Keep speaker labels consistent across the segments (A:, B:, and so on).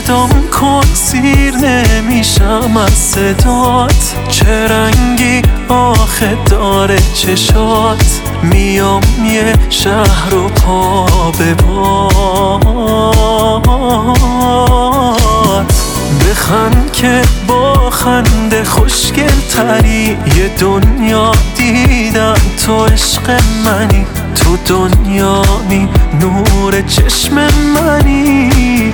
A: صدام کن سیر نمیشم از صدات، چه رنگی آخه داره چشات، میام یه شهر و پا به پات، بخند که با خنده خوشگل تری، یه دنیا دیدم تو عشق منی، تو دنیایی نور چشم منی،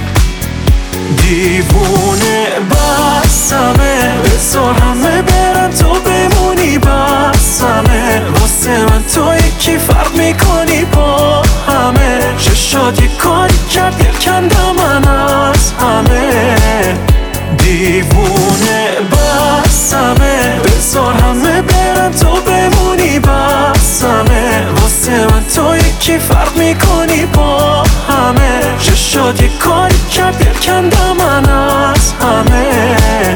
A: دیوونه بسمه بذار همه برن تو بمونی بسمه، واسه من تو یکی فرق میکنی با همه، چشات یه کاری کرد دل کندم من از همه، دیوونه بسمه بذار همه برن تو بمونی بسمه، واسه من تو یکی فرق میکنی با همه، چشات یه کاری کرد دل کندم من از همه،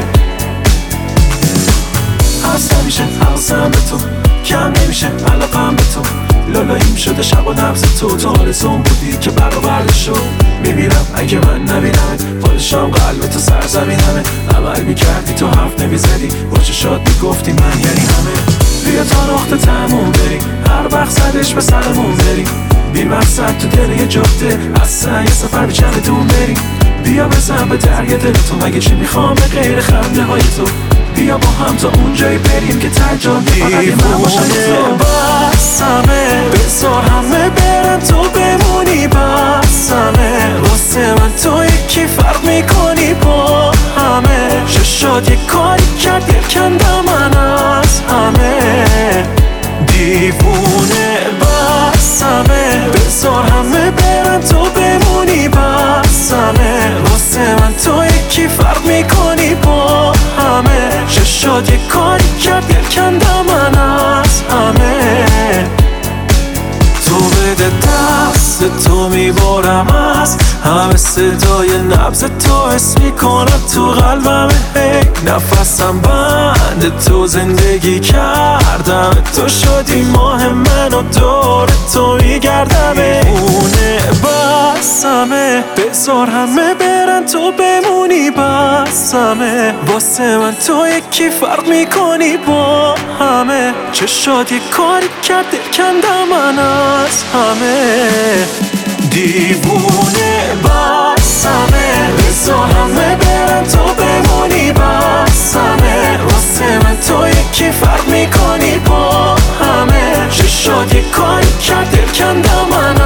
A: هست نمیشه حواسم به تو، کم نمیشه علاقم به تو، لالاییم شده شب و نبض تو آرزوم بودی که برآورده شد، میمیرم اگه من نبینمت، پادشام قلب تو سرزمینمه، عمل میکردی تو حرف نمیزدی، با چشات میگفتی من یعنی همه، بیا تا نقطه تموم بریم، هر وقت زدش به سرمون بریم، بی مقصد تو دل یه جفته، اصلا یه سفر به چندتون بریم، بیا بزن به دریا دل تو، مگه چی میخوام به غیر خنده های تو، بیا با هم تا اونجایی بریم که ترجمه فقط یه من باشم تو، بسمه بذار همه برن تو بمونی بسمه، واسه من تو یکی فرق میکنی با همه، چشات یه کاری کرد دل کندم من از همه، دیوونه بسمه بذار همه برن تو بمونی بسمه، واسه من تو یکی فرق میکنی با همه، چشات یه کاری کرد دل کندم من از همه، تو بده دست تو میبارم از همه، صدای نبض تو حس میکنم تو قلبم، هی نفسم بند تو زندگی کردم، تو شدی ماه من و دور تو میگردم، اونه بسمه بذار همه برن تو بمونی بسمه، واسه من تو یکی فرق میکنی با همه، چشات یه کاری کرد دل کندم من از همه، دیوونه بسمه بذار همه برن تو بمونی بسمه، واسه من تو یکی فرق میکنی با همه، چشات یه کاری کرد دل کندم من